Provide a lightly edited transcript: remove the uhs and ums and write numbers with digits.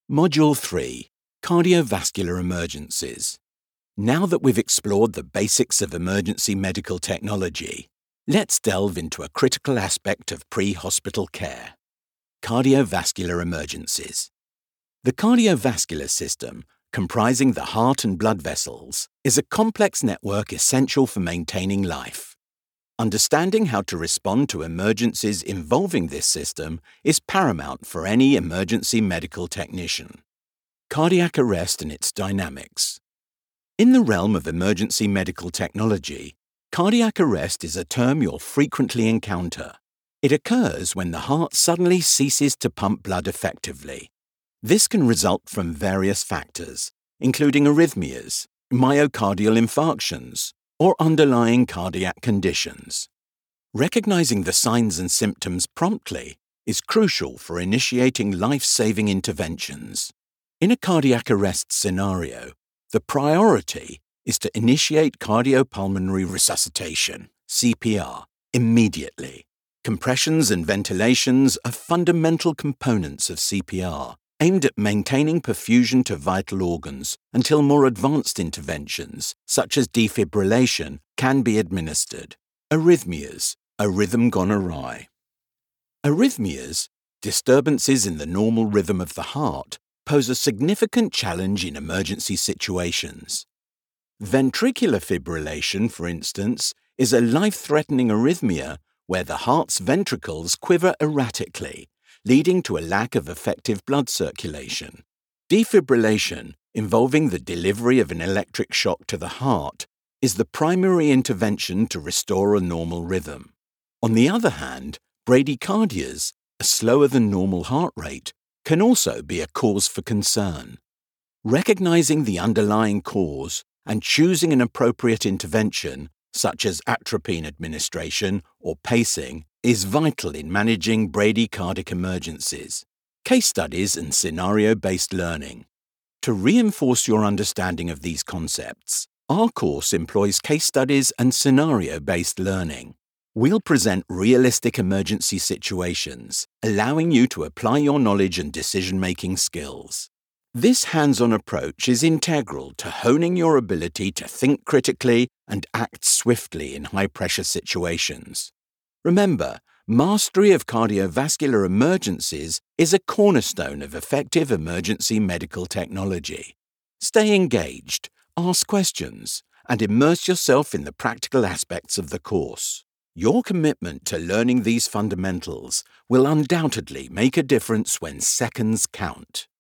Module 3. Cardiovascular Emergencies. Now that we've explored the basics of emergency medical technology, let's delve into a critical aspect of pre-hospital care: cardiovascular emergencies. The cardiovascular system, comprising the heart and blood vessels, is a complex network essential for maintaining life. Understanding how to respond to emergencies involving this system is paramount for any emergency medical technician. Cardiac arrest and its dynamics. In the realm of emergency medical technology, cardiac arrest is a term you'll frequently encounter. It occurs when the heart suddenly ceases to pump blood effectively. This can result from various factors, including arrhythmias, myocardial infarctions, or underlying cardiac conditions. Recognizing the signs and symptoms promptly is crucial for initiating life-saving interventions. In a cardiac arrest scenario, the priority is to initiate cardiopulmonary resuscitation, CPR, immediately. Compressions and ventilations are fundamental components of CPR, aimed at maintaining perfusion to vital organs until more advanced interventions, such as defibrillation, can be administered. Arrhythmias, a rhythm gone awry. Arrhythmias, disturbances in the normal rhythm of the heart, pose a significant challenge in emergency situations. Ventricular fibrillation, for instance, is a life-threatening arrhythmia where the heart's ventricles quiver erratically, leading to a lack of effective blood circulation. Defibrillation, involving the delivery of an electric shock to the heart, is the primary intervention to restore a normal rhythm. On the other hand, bradycardias, a slower than normal heart rate, can also be a cause for concern. Recognizing the underlying cause and choosing an appropriate intervention, such as atropine administration or pacing, is vital in managing bradycardic emergencies. Case studies and scenario-based learning. To reinforce your understanding of these concepts, our course employs case studies and scenario-based learning. We'll present realistic emergency situations, allowing you to apply your knowledge and decision-making skills. This hands-on approach is integral to honing your ability to think critically and act swiftly in high-pressure situations. Remember, mastery of cardiovascular emergencies is a cornerstone of effective emergency medical technology. Stay engaged, ask questions, and immerse yourself in the practical aspects of the course. Your commitment to learning these fundamentals will undoubtedly make a difference when seconds count.